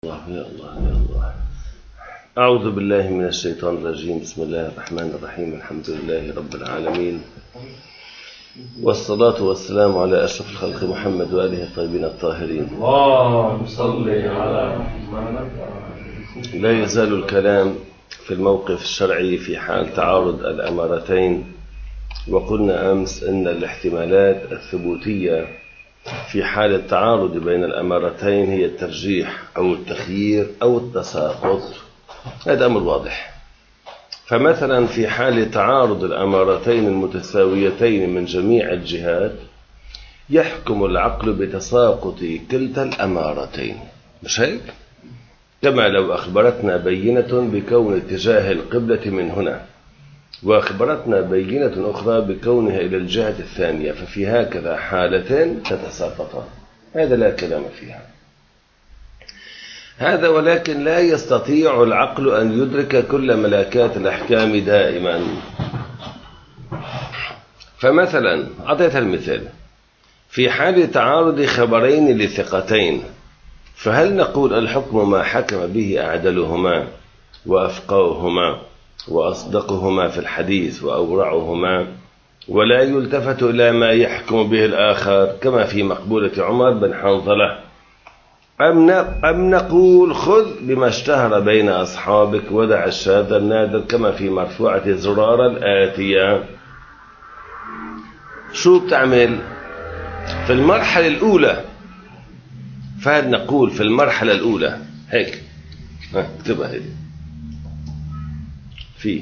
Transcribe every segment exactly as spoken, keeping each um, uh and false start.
الله يا الله يا الله. أعوذ بالله من الشيطان الرجيم. بسم الله الرحمن الرحيم. الحمد لله رب العالمين، والصلاة والسلام على أشرف الخلق محمد وآله الطيبين الطاهرين. اللهم صل على محمد. لا يزال الكلام في الموقف الشرعي في حال تعارض الأمارتين، وقلنا أمس أن الاحتمالات الثبوتية في حال التعارض بين الأمارتين هي الترجيح أو التخيير أو التساقط. هذا أمر واضح. فمثلا في حال تعارض الأمارتين المتساويتين من جميع الجهات يحكم العقل بتساقط كلتا الأمارتين، مش هيك؟ كما لو أخبرتنا بينة بكون اتجاه القبلة من هنا، وأخبرتنا بينة أخرى بكونها إلى الجهة الثانية، ففي هكذا حالتين تتساقطان، هذا لا كلام فيها. هذا ولكن لا يستطيع العقل أن يدرك كل ملاكات الأحكام دائما. فمثلا أعطيت المثال في حال تعارض خبرين لثقتين، فهل نقول الحكم ما حكم به أعدلهما وأفقههما وأصدقهما في الحديث وأورعهما، ولا يلتفت إلى ما يحكم به الآخر كما في مقبولة عمر بن حنظلة، أم نقول خذ بما اشتهر بين أصحابك ودع الشاذ النادر كما في مرفوعة زرارة الآتية؟ شو بتعمل في المرحلة الأولى؟ فهل نقول في المرحلة الأولى هيك، اكتبها هيك في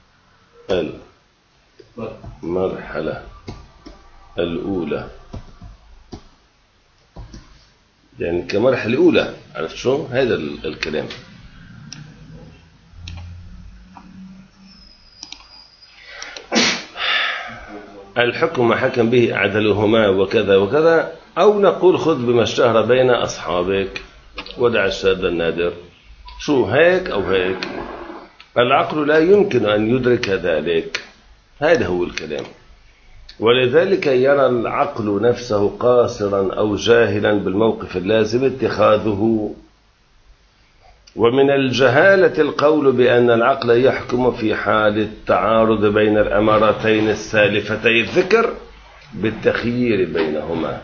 المرحلة الأولى، يعني كمرحلة أولى، عرفت شو هذا الكلام؟ الحكم ما حكم به أعدلهما وكذا وكذا، أو نقول خذ بما اشتهر بين أصحابك ودع الشاذ النادر. شو هيك أو هيك؟ العقل لا يمكن أن يدرك ذلك، هذا هو الكلام. ولذلك يرى العقل نفسه قاصرا أو جاهلا بالموقف اللازم اتخاذه. ومن الجهالة القول بأن العقل يحكم في حال التعارض بين الأمارتين السالفتي الذكر بالتخيير بينهما.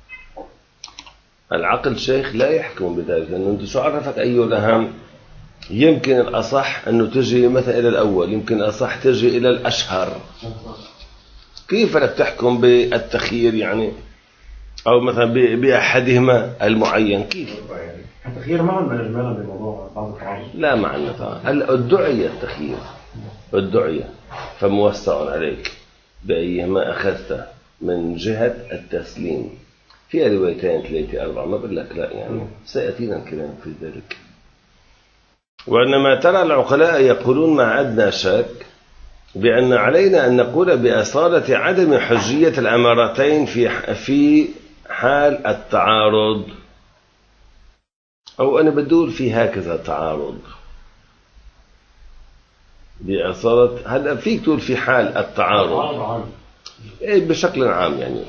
العقل شيخ لا يحكم بذلك، لأنه أنت شو عرفك أيه الأهم؟ يمكن الأصح أنه تجي مثلا إلى الأول، يمكن الأصح تجي إلى الأشهر. كيف لك تحكم بالتخيير يعني، أو مثلا بأحدهما المعين؟ كيف التخيير ما عندنا إجمالا بموضوع بعض التعارض، لا معنا طبعا. هلا الدعية التخيير، الدعية فموسع عليك بأيهما أخذت من جهة التسليم. في روايتين ثلاثة أربعة، ما بقول لك لا، يعني سيأتينا الكلام في ذلك. وإنما ترى العقلاء يقولون مع أدنى شك بأن علينا أن نقول بأصالة عدم حجية الأمارتين في في حال التعارض، أو أنا بدول في هكذا تعارض بأصالة. هذا فيك تقول في حال التعارض بشكل عام. يعني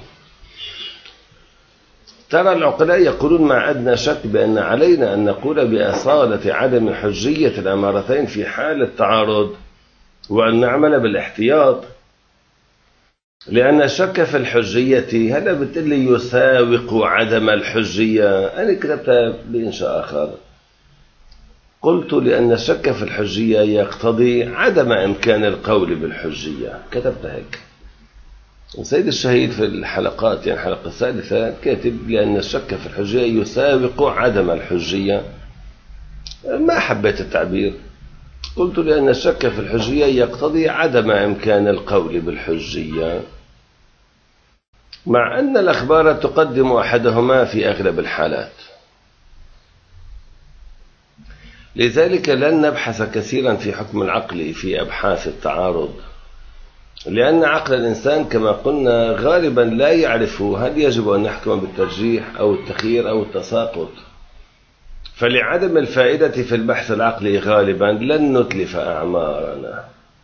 ترى العقلاء يقولون مع أدنى شك بأن علينا أن نقول بأصالة عدم حجية الأمارتين في حال التعارض، وأن نعمل بالاحتياط، لأن الشك في الحجية هذا بالتالي يساوق عدم الحجية. أنا كتبتها بإنشاء آخر، قلت لأن الشك في الحجية يقتضي عدم إمكان القول بالحجية، كتبتها هيك. سيد الشهيد في الحلقات، يعني الحلقة الثالثة، كاتب لأن الشك في الحجية يساوق عدم الحجية. ما حبيت التعبير، قلت لأن الشك في الحجية يقتضي عدم إمكان القول بالحجية، مع أن الأخبار تقدم أحدهما في أغلب الحالات. لذلك لن نبحث كثيرا في حكم العقل في أبحاث التعارض، لأن عقل الإنسان كما قلنا غالبا لا يعرف هل يجب أن نحكم بالترجيح أو التخيير أو التساقط. فلعدم الفائدة في البحث العقلي غالبا لن نتلف أعمارنا.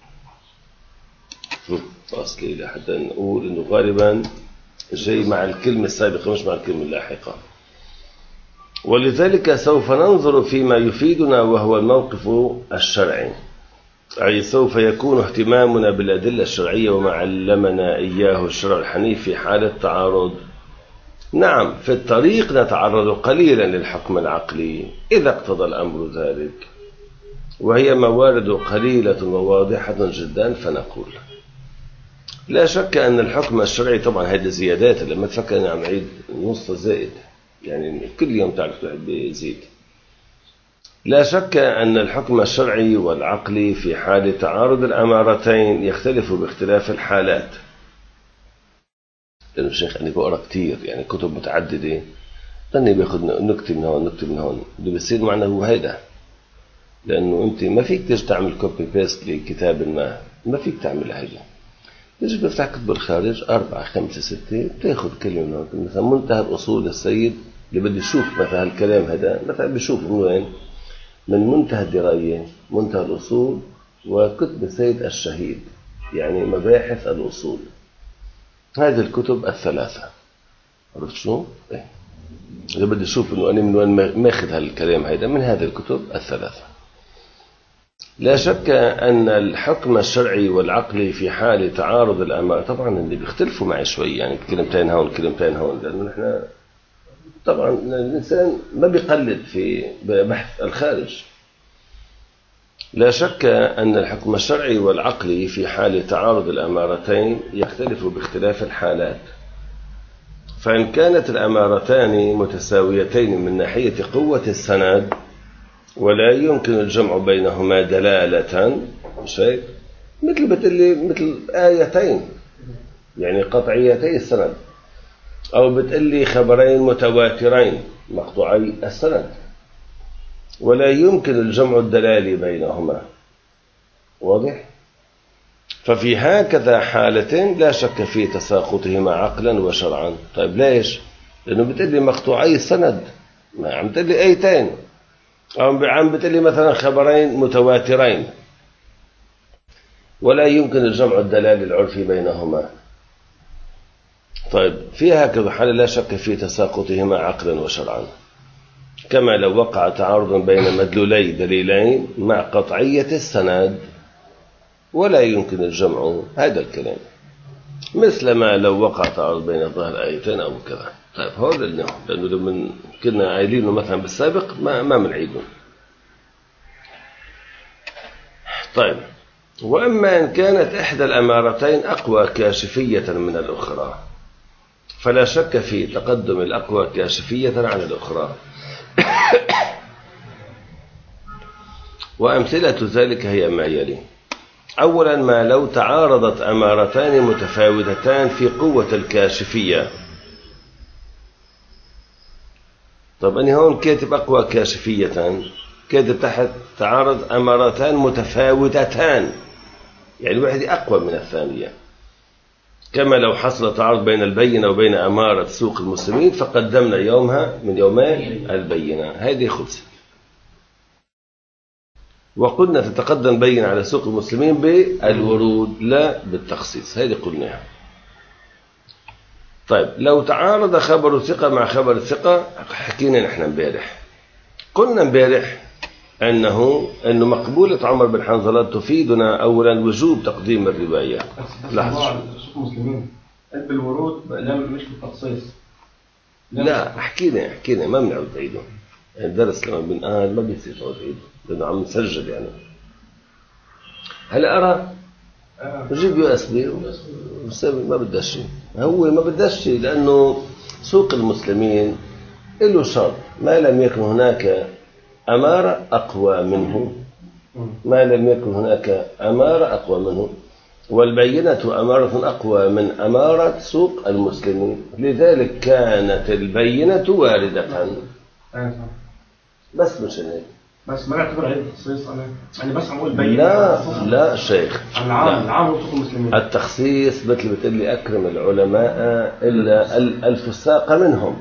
أصلي لحتى نقول أنه غالبا جاي مع الكلمة السابقة مش مع الكلمة اللاحقة. ولذلك سوف ننظر فيما يفيدنا وهو الموقف الشرعي، أي سوف يكون اهتمامنا بالأدلة الشرعية وما علمنا إياه الشرع الحنيف في حالة تعارض. نعم، في الطريق نتعرض قليلا للحكم العقلي إذا اقتضى الأمر ذلك، وهي موارد قليلة وواضحة جدا، فنقول لا شك أن الحكم الشرعي، طبعا هذه زيادات، لما تفكر أنا عم عيد نص زائد، يعني كل يوم تعرف واحد بيزيد. لا شك أن الحكم الشرعي والعقلي في حال تعارض الأمارتين يختلف باختلاف الحالات. لأنه الشيخ أنا بقرأ كتير، يعني كتب متعددة، أني بياخذ نكتة من هون نكتة من هون، اللي بيصير معنا هو هيدا، لأنه أنت ما فيك تيجي تعمل كوبي بيست لكتاب ما، ما فيك تعمل هيدا. تيجي بفتح كتب الخارج أربعة خمسة ستة، بتاخذ كلمة من هون، مثلا منتهى الأصول للسيد اللي بدي يشوف مثلا الكلام هذا، مثلا بيشوف من وين؟ من منتهى الدراية، منتهى الأصول، وكتب السيد الشهيد، يعني مباحث الأصول. هذه الكتب الثلاثة، عرفت شو؟ إيه؟ إذا بدي أشوف إنه أنا من وين ماخذ هالكلام هذا، من هذه الكتب الثلاثة. لا شك أن الحكم الشرعي والعقلي في حال تعارض الأمر، طبعا اللي بيختلفوا معي شوي، يعني كلمتين هون كلمتين هون، لأنه نحن طبعا الإنسان ما بيقلد في بحث الخارج. لا شك أن الحكم الشرعي والعقلي في حال تعارض الأمارتين يختلف باختلاف الحالات، فإن كانت الأمارتان متساويتين من ناحية قوة السند ولا يمكن الجمع بينهما دلالة، شيء مثل بتقلي مثل آيتين يعني قطعيتي السند، أو بتقلي خبرين متواترين مقطوعي السند، ولا يمكن الجمع الدلالي بينهما، واضح؟ ففي هكذا حالة لا شك في تساقطهما عقلا وشرعا. طيب ليش؟ لأنه بتقلي مقطوعي السند، ما عم بتقلي آيتين، أو عم بتقلي مثلا خبرين متواترين، ولا يمكن الجمع الدلالي العرفي بينهما. طيب في هكذا حالة لا شك في تساقطهما عقلا وشرعا، كما لو وقع تعارض بين مدلولي دليلين مع قطعية السند ولا يمكن الجمع، هذا الكلام، مثل ما لو وقع تعارض بين ظاهر آيتين أو كذا. طيب هذا اللي لأنه لما كنا عايلينه مثلا بالسابق ما ما بنعيده. طيب، وأما إن كانت إحدى الأمارتين أقوى كاشفية من الأخرى، فلا شك في تقدم الأقوى كاشفية عن الأخرى. وأمثلة ذلك هي ما يلي: أولا، ما لو تعارضت أمارتان متفاوتتان في قوة الكاشفية. طب أنا هون كاتب أقوى كاشفية، كاتب تحت تعارض أمارتان متفاوتتان، يعني واحدة أقوى من الثانية، كما لو حصل تعارض بين البينة وبين أمارة سوق المسلمين فقدمنا يومها من يومين البينة، هذه خلصت. وقلنا تتقدم بين على سوق المسلمين بالورود لا بالتخصيص، هذه قلناها. طيب، لو تعارض خبر ثقة مع خبر ثقة، حكينا نحن امبارح، قلنا امبارح أنه أنه مقبولة عمر بن حنظلة تفيدنا أولا وجوب تقديم الروايات. لحظة، سوق المسلمين بالورود لا مش بالتخصيص. لا حكينا حكينا ما بنعود عيده، الدرس لما بنقال ما بيصير تعود عيده لأنه عم نسجل. يعني هلا أرى جيب يو اس بي ما بدهش شيء، هو ما بدهش شيء، لأنه سوق المسلمين له شرط: ما لم يكن هناك أمارة أقوى منه، ما لم يكن هناك أمارة أقوى منه، والبينة أمارة أقوى من أمارة سوق المسلمين، لذلك كانت البينة واردة. بس مش هيك، بس ما نعتبر عيد التخصيص. أنا يعني بس عم أقول بينة. لا لا شيخ، العام العام سوق المسلمين. التخصيص مثل بتقول لي أكرم العلماء إلا الفساق منهم،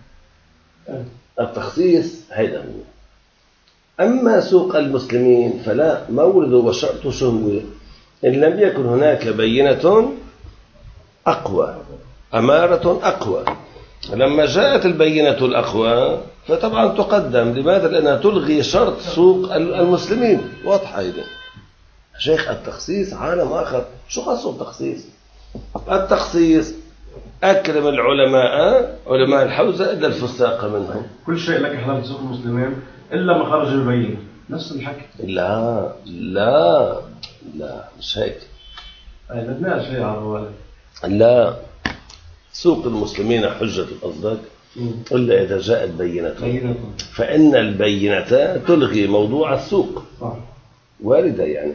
التخصيص هيدا. أما سوق المسلمين فلا، مورد وشرط شهوة إن لم يكن هناك بينة أقوى، أمارة أقوى، لما جاءت البينة الأقوى فطبعا تقدم. لماذا؟ لأنها تلغي شرط سوق المسلمين. واضحة هذه. شيخ التخصيص عالم آخر. شو خاصه التخصيص؟ التخصيص أكرم العلماء علماء الحوزة إلا الفساق منهم. كل شيء لك حلال سوق المسلمين إلا ما خرج البينة. نفس الحكي. لا لا لا مش هيك. أي بدنا شيء على الوالد. لا سوق المسلمين حجة قصدك إلا إذا جاءت بينة. فإن البينة تلغي موضوع السوق. صح. واردة يعني.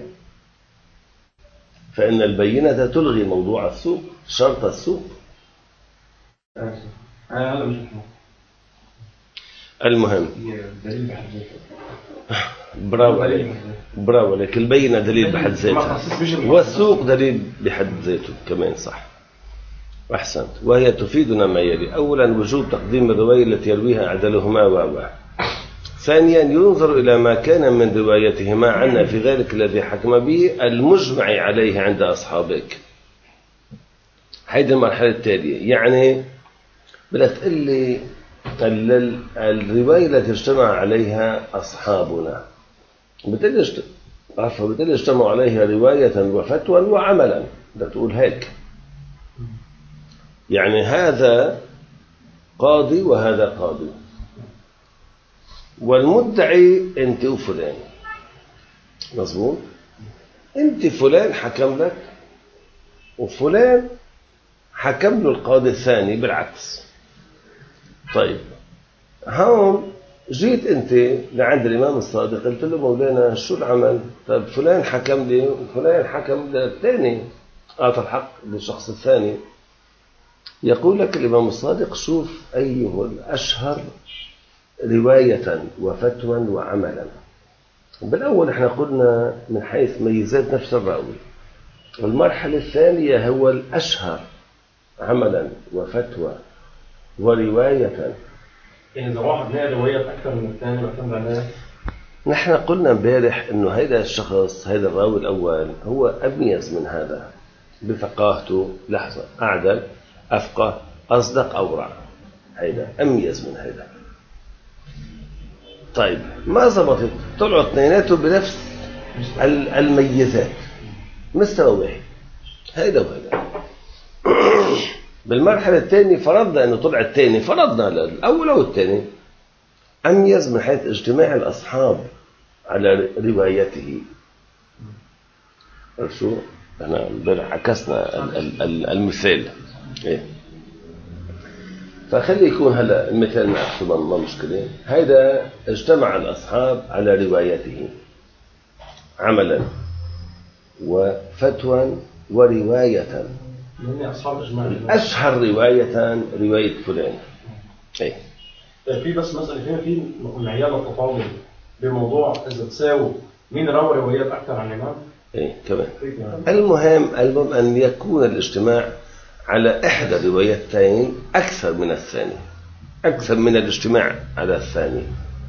فإن البينة تلغي موضوع السوق شرط السوق. المهم برافو عليك برافو عليك. البينة دليل بحد ذاتها والسوق دليل بحد ذاته كمان. صح أحسنت. وهي تفيدنا ما يلي: أولا وجوب تقديم الرواية التي يرويها أعدلهما وأواه. ثانيا ينظر إلى ما كان من روايتهما عنا في ذلك الذي حكم به المجمع عليه عند أصحابك. هذه المرحلة التالية. يعني بدك تقول لي الرواية التي اجتمع عليها أصحابنا بتقول عفوا بتقول اجتمعوا عليها رواية وفتوى وعملا. بدك تقول هيك. يعني هذا قاضي وهذا قاضي والمدعي أنت وفلان. مظبوط. أنت فلان حكم لك وفلان حكم له القاضي الثاني بالعكس. طيب هون جيت أنت لعند الإمام الصادق قلت له مولانا شو العمل؟ طيب فلان حكم لي وفلان حكم للثاني أعطى الحق للشخص الثاني. يقول لك الإمام الصادق شوف أيه الأشهر رواية وفتوى وعملا. بالأول احنا قلنا من حيث ميزات نفس الراوي. والمرحلة الثانية هو الأشهر عملا وفتوى ورواية. يعني إذا واحد له روايات أكثر من الثاني معتمد عليه. نحن قلنا امبارح إنه هذا الشخص هذا الراوي الأول هو أميز من هذا بثقافته. لحظة أعدل أفقه أصدق أورع. هذا أميز من هذا. طيب ما زبطت طلعوا اثنيناته بنفس الميزات مستوى واحد. هيدا وهيدا. بالمرحلة الثانية فرضنا أنه طلع الثاني فرضنا الأول أو الثاني أميز من حيث اجتماع الأصحاب على روايته. شو أنا عكسنا المثال. إيه؟ فخلي يكون هلا المثال نفسه ما مشكلة. هذا اجتمع الأصحاب على روايته عملا وفتوى ورواية. أشهر رواية رواية فلان. إيه؟ في بس مسألة هنا في معيار التفاضل بموضوع إذا تساوي مين روى روايات أكثر عن الإمام. إيه كمان. المهم المهم أن يكون الاجتماع على إحدى روايتين أكثر من الثاني أكثر من الاجتماع على الثاني.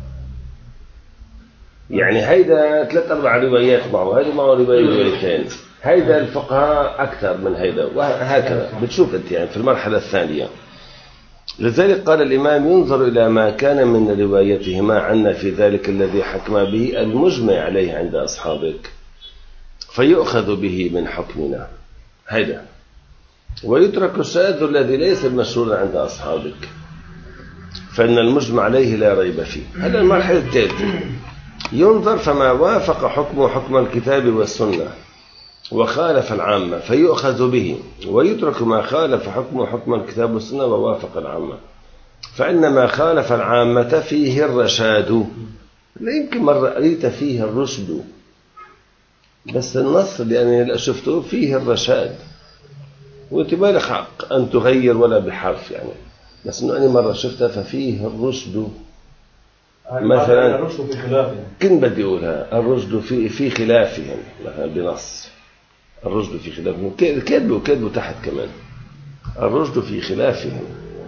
يعني هيدا ثلاث أربع روايات معه هيدا معه رواية روايتين. هيدا الفقهاء أكثر من هيدا وهكذا بتشوف أنت يعني في المرحلة الثانية. لذلك قال الإمام ينظر إلى ما كان من روايتهما عنا في ذلك الذي حكم به المجمع عليه عند أصحابك فيؤخذ به من حكمنا. هيدا. ويترك الشاذ الذي ليس مشهورا عند أصحابك فإن المجمع عليه لا ريب فيه. هذا المرحلة الثالثة. ينظر فما وافق حكمه حكم الكتاب والسنة وخالف العامة فيؤخذ به ويترك ما خالف حكمه حكم الكتاب والسنة ووافق العامة فإن ما خالف العامة فيه الرشاد. لا يمكن مرة قريت فيه الرشد بس النص اللي أنا شفته فيه الرشاد وانت ما لك حق أن تغير ولا بحرف يعني. بس إنه أنا مرة شفتها ففيه الرشد مثلا. الرشد في خلافهم. كن بدي أقولها الرشد في في خلافهم مثلا بنص. الرشد في خلافهم كذبوا كذبوا تحت كمان. الرشد في خلافهم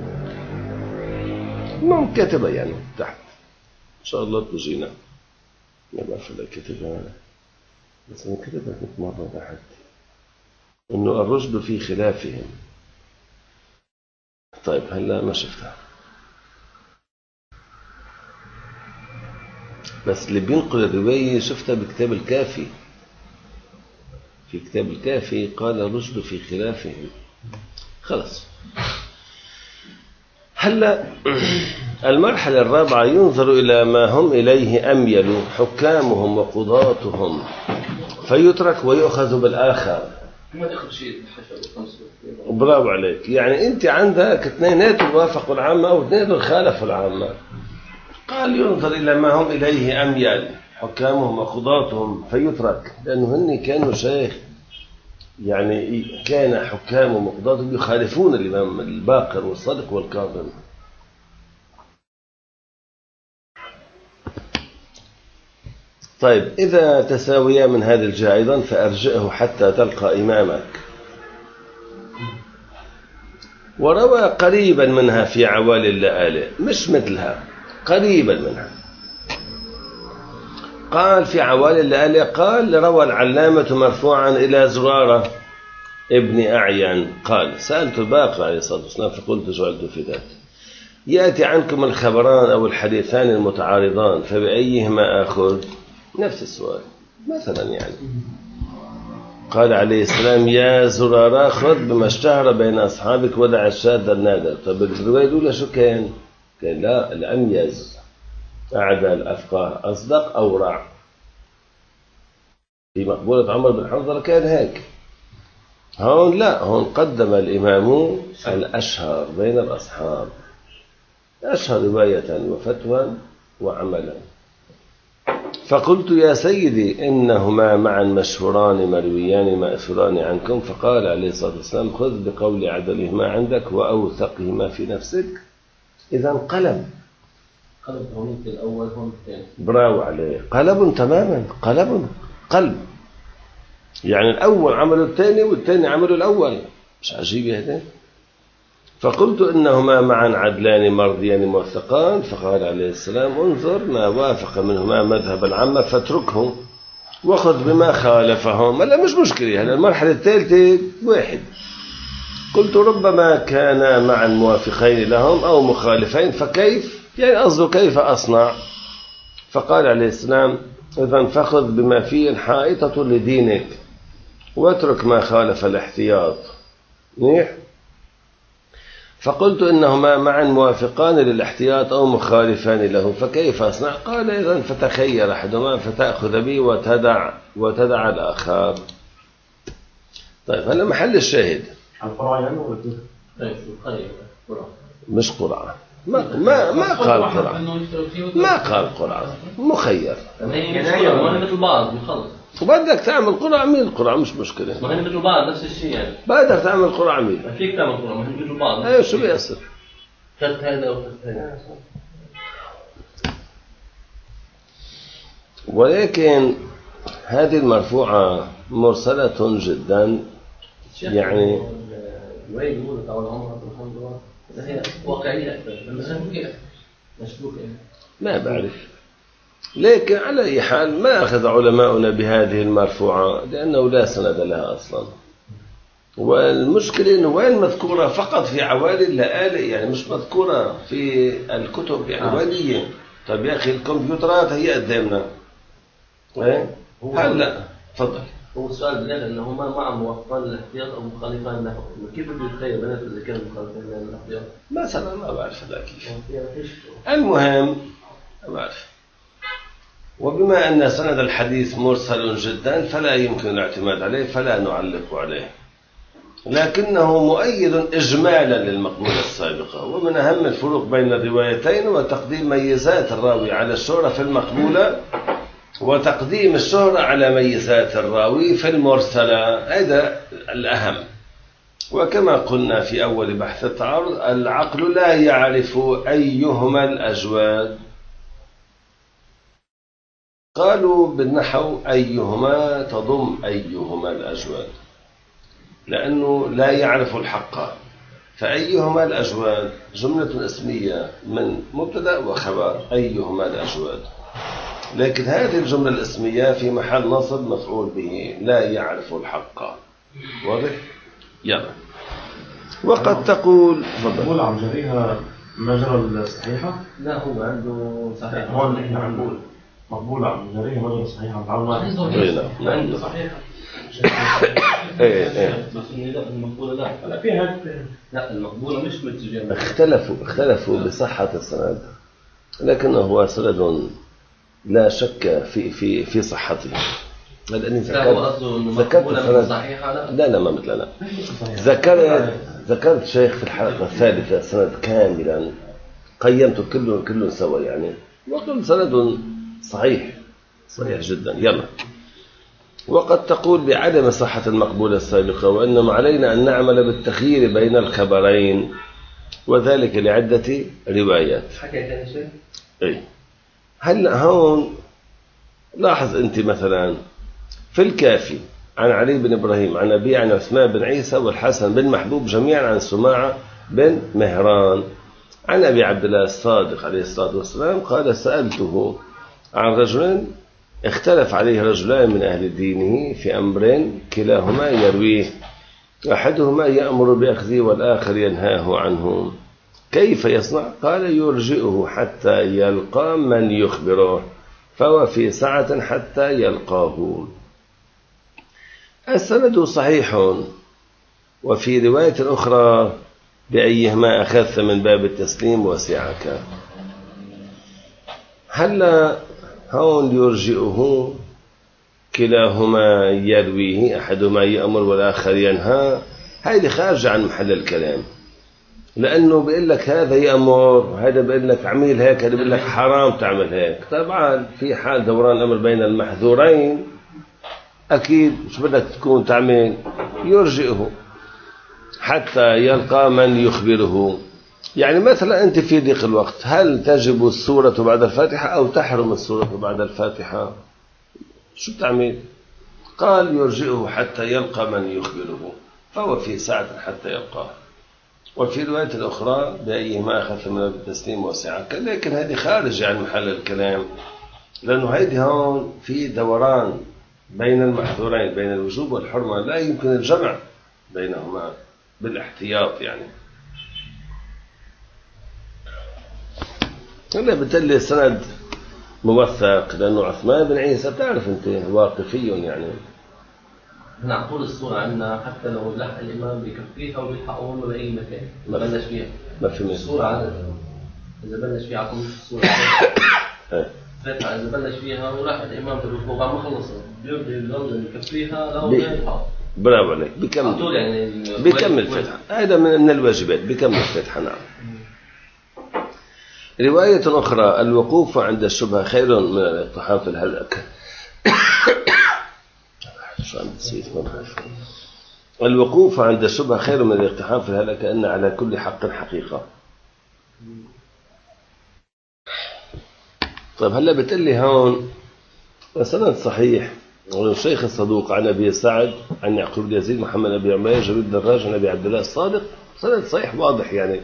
ما كتبها يعني تحت. إن شاء الله تجينا. ما بعرف إذا كتبها بس أنا كتبها مرة تحت إنه الرشد في خلافهم. طيب هلا ما شفتها، بس اللي بينقل الرواية شفتها بكتاب الكافي. في كتاب الكافي قال رشد في خلافه. خلاص. هلا المرحلة الرابعة ينظر إلى ما هم إليه أميل حكامهم وقضاتهم فيترك ويؤخذ بالآخر. برافو عليك. يعني أنت عندك اثنينات وافقوا العامة واثنين خالفوا العامة. قال ينظر إلى ما هم إليه أميل حكامهم وقضاتهم فيترك، لأنه هن كانوا شيخ، يعني كان حكامهم وقضاتهم يخالفون الإمام الباقر والصادق والكاظم. طيب إذا تساويا من هذه الجهة أيضا فأرجئه حتى تلقى إمامك. وروى قريبا منها في عوالي اللآلئ، مش مثلها، قريبا منها. قال في عوالي اللآلئ قال روى العلامة مرفوعا إلى زرارة ابن أعين قال سألت الباقر عليه الصلاة والسلام فقلت جعلت في ذات يأتي عنكم الخبران أو الحديثان المتعارضان فبأيهما آخذ؟ نفس السؤال مثلا. يعني قال عليه السلام يا زرارة خذ بما اشتهر بين أصحابك ودع الشاذ النادر. طب الرواية الأولى شو كان؟ كان لا الأميز أعدل أفقه أصدق أورع. في مقبولة عمر بن حنظلة كان هيك. هون لا، هون قدم الإمام الأشهر بين الأصحاب، أشهر رواية وفتوى وعملا. فقلت يا سيدي إنهما معا مشهوران مرويان مأثوران عنكم. فقال عليه الصلاة والسلام خذ بقول عدلهما عندك وأوثقهما في نفسك. إذا قلب قلب هون في الأول هون الثاني. براو عليه، قلب تماما، قلب قلب. يعني الأول عملوا الثاني والثاني عملوا الأول، مش عجيب هذا؟ فقلت إنهما معا عدلان مرضيان موثقان. فقال عليه السلام انظر ما وافق منهما مذهب العامة فاتركه وخذ بما خالفهم. لا مش مشكلة. هلا المرحلة الثالثة واحد. قلت ربما كان معا موافقين لهم أو مخالفين فكيف؟ يعني قصده كيف أصنع؟ فقال عليه السلام إذن فخذ بما فيه الحائطة لدينك واترك ما خالف الاحتياط. منيح. فقلت إنهما معا موافقان للاحتياط أو مخالفان له فكيف أصنع؟ قال إذن فتخير أحدهما فتأخذ به وتدع وتدع الآخر. طيب هلا محل الشاهد القرعة يعني ولا مش قرعة. ما ما ما قال قرعة، ما قال قرعة، مخير. ما مثل بعض بيخلص. وبدك تعمل قرعة مين قرعة مش مشكلة. ما هي مثل بعض نفس الشيء يعني. بدك تعمل قرعة مين؟ ما فيك تعمل قرعة ما هي مثل بعض. أيوة شو بيصير؟ خذت هذا وخذت هذا. ولكن هذه المرفوعة مرسلة جدا. يعني الرواية بيقولوا تعالى عمر الحمد لله هي واقعية أكثر مشبوكة مشبوكة ما بعرف. لكن على أي حال ما أخذ علماؤنا بهذه المرفوعة لأنه لا سند لها أصلا. والمشكلة أنه وين مذكورة فقط في عوالي اللآلئ، يعني مش مذكورة في الكتب يعني والية. طيب يا أخي الكمبيوترات هي قدامنا. إيه؟ هلا تفضل. هو السؤال بالله أنه هما مع موافقان للاحتياط أو مخالفان له، كيف بده يتخيل بينات إذا كانوا مخالفين للاحتياط؟ مثلا ما بعرف هذا كيف. المهم ما بعرف. وبما أن سند الحديث مرسل جدا فلا يمكن الاعتماد عليه فلا نعلق عليه، لكنه مؤيد إجمالا للمقولة السابقة. ومن أهم الفروق بين الروايتين وتقديم ميزات الراوي على الشهرة في المقبولة وتقديم الشهرة على ميزات الراوي في المرسلة. هذا الأهم. وكما قلنا في أول بحث التعارض العقل لا يعرف أيهما الأجواد. قالوا بالنحو أيهما تضم أيهما الأجواد لأنه لا يعرف الحق. فأيهما الأجواد جملة اسمية من مبتدأ وخبر أيهما الأجواد. لكن هذه الجملة الاسمية في محل نصب مفعول به لا يعرف الحق. واضح؟ يلا وقد تقول مقبول عن جريها مجرى الصحيحة؟ لا هو عنده صحيح. هو اللي احنا مقبول مقبول عن جريها مجرى الصحيحة متعود لا عنده صحيح. ايه ايه لا المقبولة لا. لا فيها لا المقبولة مش متجمعة. اختلفوا اختلفوا بصحة السند، لكنه هو سند لا شك في في في صحته. لأني ذكرت ذكرت السند صحيحة لا لا لا ما مثل لا ذكرت ذكرت شيخ في الحلقة الثالثة سند كاملا قيمته كله كله سوا يعني، وقل سند صحيح صحيح جدا. يلا. وقد تقول بعدم صحة المقبولة السابقة، وإنما علينا أن نعمل بالتخيير بين الخبرين، وذلك لعدة روايات. حكى كان شيء إيه هلا هون لاحظ أنت مثلا في الكافي عن علي بن إبراهيم عن أبي عن عثمان بن عيسى والحسن بن محبوب جميعا عن سماعة بن مهران عن أبي عبد الله الصادق عليه الصلاة والسلام قال سألته عن رجل اختلف عليه رجلان من أهل دينه في أمر كلاهما يرويه، أحدهما يأمر بأخذه والآخر ينهاه عنه، كيف يصنع؟ قال يرجئه حتى يلقى من يخبره، فهو في سعة حتى يلقاه. السند صحيح. وفي رواية أخرى بأيهما أخذت من باب التسليم وسعك. هل هون يرجئه كلاهما يرويه أحدهما يأمر والآخر ينهى، هذه خارجة عن محل الكلام، لأنه بيقول لك هذا يأمر هذا بيقول لك عميل هيك هذا بيقول لك حرام تعمل هيك. طبعا في حال دوران الأمر بين المحذورين أكيد شو بدك تكون تعمل؟ يرجئه حتى يلقى من يخبره. يعني مثلا أنت في ضيق الوقت هل تجب السورة بعد الفاتحة أو تحرم السورة بعد الفاتحة؟ شو بتعمل؟ قال يرجئه حتى يلقى من يخبره، فهو في ساعة حتى يلقاه. وفي رواية الأخرى بأيهما أخذ من التسليم وسعك، لكن هذه خارج عن محل الكلام، لأنه هذه هون في دوران بين المحذورين بين الوجوب والحرمة، لا يمكن الجمع بينهما بالاحتياط يعني. هلا بتلي سند موثق لأنه عثمان بن عيسى بتعرف أنت واقفي يعني. نعم طول الصورة عندنا حتى لو لحق الإمام بكفيها أو بيلحق أول ولا أي مكان بلش فيها. ما في الصورة عادة إذا بلش فيها عقوم الصورة فتحة إذا بلش فيها وراح الإمام في الركوع بعد ما خلصها بيرجع الرمز بكفيها لو بيلحق. برافو عليك. بكمل يعني بكمل فتحة، هذا من الواجبات بكمل فتحة. نعم. رواية أخرى الوقوف عند الشبهة خير من الاقتحام في الهلكة. الوقوف عند الشبهة خير من الاقتحام في الهلكة، أن على كل حق حقيقة. طيب هلا بتقلي هون سند صحيح والشيخ الصدوق عن أبي سعد عن يعقوب بن يزيد محمد أبي عمير جرير الدراج عن أبي عبد الله الصادق، سند صحيح واضح يعني.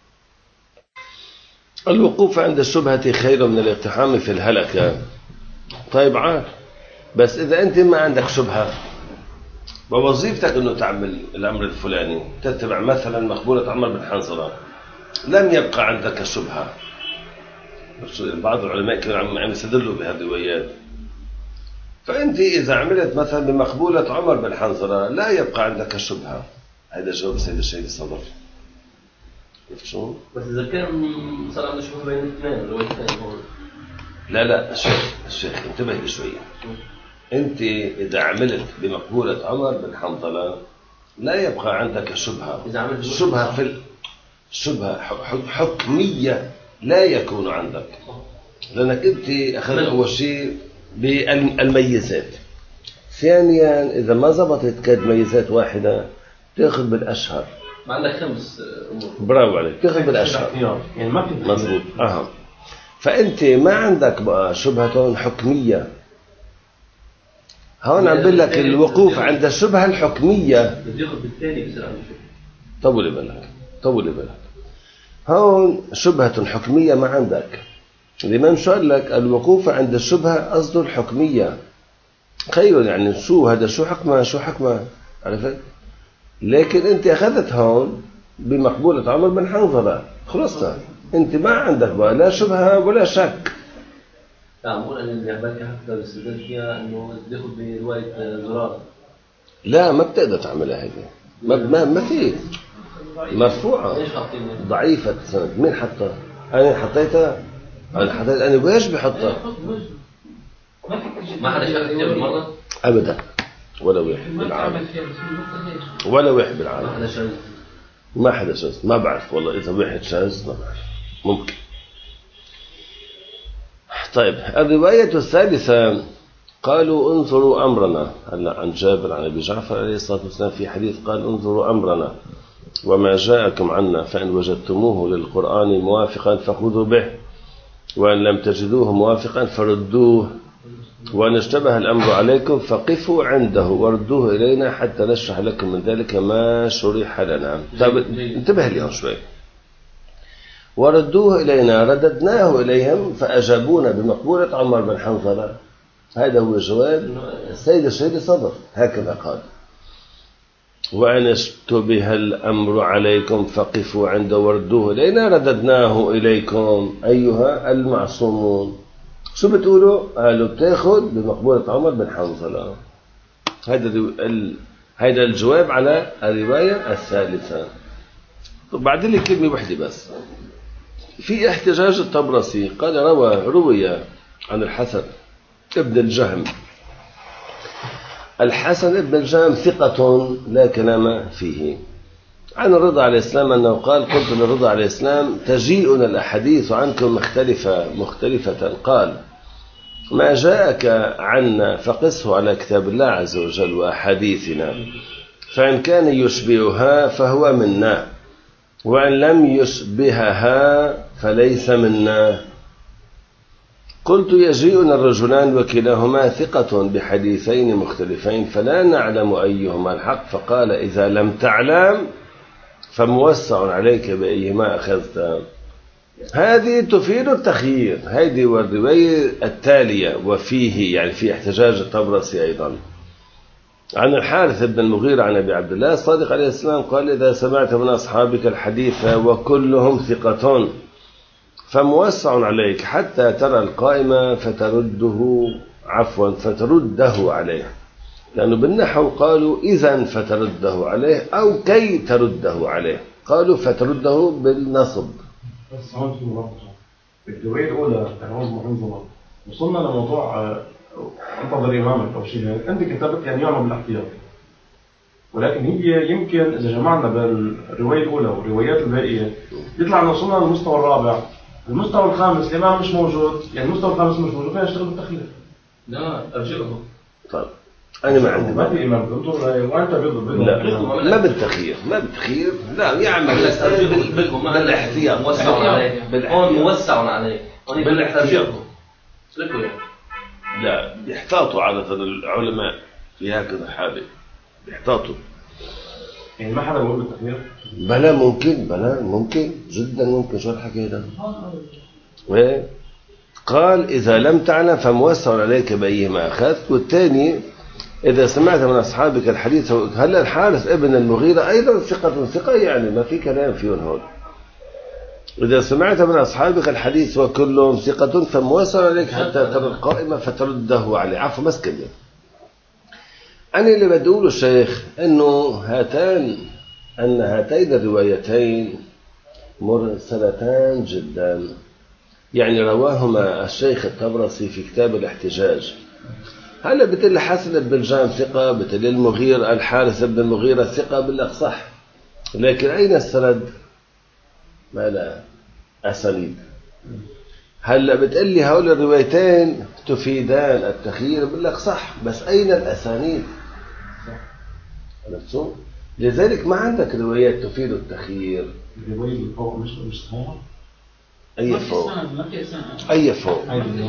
الوقوف عند الشبهة خير من الاقتحام في الهلكة. طيب عاد بس إذا أنت ما عندك شبهة ووظيفتك أنه تعمل الأمر الفلاني، تتبع مثلا مقبولة عمر بن حنظلة، لم يبقى عندك شبهة. بعض العلماء كانوا عم يستدلوا بهذه الروايات، فأنت إذا عملت مثلا بمقبولة عمر بن حنظلة لا يبقى عندك شبهة. هذا جواب سيد الشيخ الصدر. شو؟ بس إذا كان صار عنده شبهة بين الاثنين الروايتين هون. لا لا الشيخ الشيخ انتبه شوية. أنت إذا عملت بمقبولة عمر بن حنظلة لا يبقى عندك شبهة. الشبهة في الشبهة حكمية لا يكون عندك، لأنك أنت أخذت أول شيء بالميزات. ثانيا إذا ما زبطت كد ميزات واحدة تأخذ بالأشهر. ما عندك خمس أمور. برافو عليك، تأخذ بالأشهر يعني ما في مظبوط. أهم فأنت ما عندك بقى شبهة حكمية. هون عم بقول لك الوقوف عند الشبهة الحكمية. بدي ياخذ بالثاني بصير عنده شبهة. طول بالك طول بالك. هون شبهة حكمية ما عندك. الإمام شو قال لك؟ الوقوف عند الشبهة قصده الحكمية خير، يعني شو هذا شو حكمة شو حكمة عرفت؟ لكن أنت أخذت هون بمقبولة عمر بن حنظلة، خلصنا. أنت ما عندك بقى لا شبهة ولا شك. لا بقول أن اللي حكى حتى الاستدلال فيها إنه تدخل برواية زرار. لا ما بتقدر تعملها هيك، ما ما ما في مرفوعة ضعيفة سند. مين حطها؟ أنا حطيتها. أنا حطيت أنا ويش بحطها؟ ما حدا شاف كتير بالمرة؟ أبدا ولا واحد بالعالم، ولا واحد بالعالم. ما حدا شاف. ما حدا شاذ، ما بعرف والله إذا واحد شاذ، ما بعرف، ممكن. طيب الرواية الثالثة قالوا انظروا أمرنا، هلا عن جابر عن أبي جعفر عليه الصلاة والسلام في حديث قال انظروا أمرنا وما جاءكم عنا فإن وجدتموه للقرآن موافقا فخذوا به وإن لم تجدوه موافقا فردوه وإن اشتبه الأمر عليكم فقفوا عنده وردوه إلينا حتى نشرح لكم من ذلك ما شرح لنا. طيب انتبه اليوم شوي. وردوه إلينا رددناه إليهم فأجابونا بمقبولة عمر بن حنظلة. هذا هو جواب السيد الشهيد صدر، هكذا قال. وإن اشتبه الأمر عليكم فقفوا عنده وردوه إلينا رددناه إليكم أيها المعصومون. شو بتقولوا؟ قالوا بتاخذ بمقبولة عمر بن حنظلة. هذا ال... هذا الجواب على الرواية الثالثة. طب بعد لي كلمة واحدة بس. في احتجاج الطبرسي قال روى روي عن الحسن ابن الجهم. الحسن ابن الجهم ثقة لا كلام فيه. عن الرضا عليه السلام أنه قال قلت للرضا عليه السلام تجيئنا الأحاديث عنكم مختلفة مختلفة. قال ما جاءك عنا فقسه على كتاب الله عز وجل وأحاديثنا فإن كان يشبهها فهو منا وإن لم يشبهها فليس منا. قلت يجيئنا الرجلان وكلاهما ثقة بحديثين مختلفين فلا نعلم أيهما الحق. فقال إذا لم تعلم فموسع عليك بأيهما أخذت. هذه تفيد التخيير. هذه والرواية التالية وفيه يعني في احتجاج الطبرسي أيضا عن الحارث بن المغيرة عن أبي عبد الله الصادق عليه السلام قال إذا سمعت من أصحابك الحديث وكلهم ثقة فموسع عليك حتى ترى القائمة فترده عفوا فترده عليه، لأنه بالنحو قالوا إذن فترده عليه أو كي ترده عليه، قالوا فترده بالنصب. بس هون في مربطة الرواية الأولى تناول محنظمة وصلنا لموضوع انتظر إمامك أو شيء هيك. أنت كتبت يعني يعمل بالاحتياط، ولكن هي يمكن إذا جمعنا بين الرواية الأولى والروايات الباقية يطلع وصلنا للمستوى الرابع. المستوى الخامس الإمام مش موجود، يعني المستوى الخامس مش موجود فيها يشتغل بالتخليف. لا أرجعه. طيب أنا ما عندي ما في إمام انظر وأنت بيضرب لا ما بالتخيير ما بالتخيير لا يعمل بالاحتياط موسع عليه هون موسع عليه بالاحتياط يعني. لا يحتاطوا عادة العلماء في هكذا حالة يحتاطوا. يعني ما حدا بيقول بالتخيير؟ بلا ممكن بلا ممكن جدا ممكن. شو الحكي هذا؟ وين؟ قال إذا لم تعلم فموسع عليك بأيهما أخذت. والثاني إذا سمعت من أصحابك الحديث. هلا الحارث ابن المغيرة أيضا ثقة ثقة يعني ما في كلام فيهم هون. إذا سمعت من أصحابك الحديث وكلهم ثقة فموسع عليك حتى ترى القائمة فترده عليه. عفوا مسكن. أنا اللي بدي أقوله الشيخ إنه هاتان أن هاتين الروايتين مرسلتان جدا، يعني رواهما الشيخ الطبرسي في كتاب الاحتجاج. هلا بتقول حسن بن الجهم ثقة، بتقول المغيرة الحارث بن المغيرة ثقة بالأصح، لكن أين السند؟ ما لا أسانيد. هلا بتقول لي هؤلاء الروايتين تفيدان التخيير بالله صح، بس أين الأسانيد؟ عرفتوا؟ لذلك ما عندك روايات تفيد التخيير. الرواية اللي فوق مش مش صحيحة؟ أي فوق؟ أي فوق؟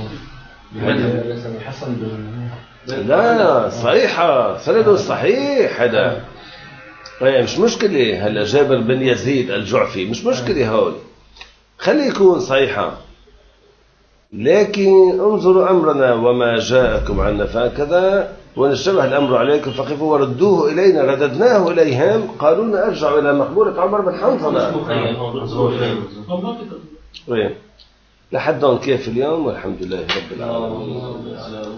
حسن لا صحيحة سنده صحيح هذا. طيب مش مشكلة. هلا جابر بن يزيد الجعفي مش مشكلة هول، خلي يكون صحيحة لكن انظروا أمرنا وما جاءكم عنا فهكذا ونشتبه الأمر عليكم فقفوا وردوه إلينا رددناه إليهم قالوا لنا ارجعوا إلى مقبورة عمر بن حنظلة. لحد كيف اليوم والحمد لله رب العالمين.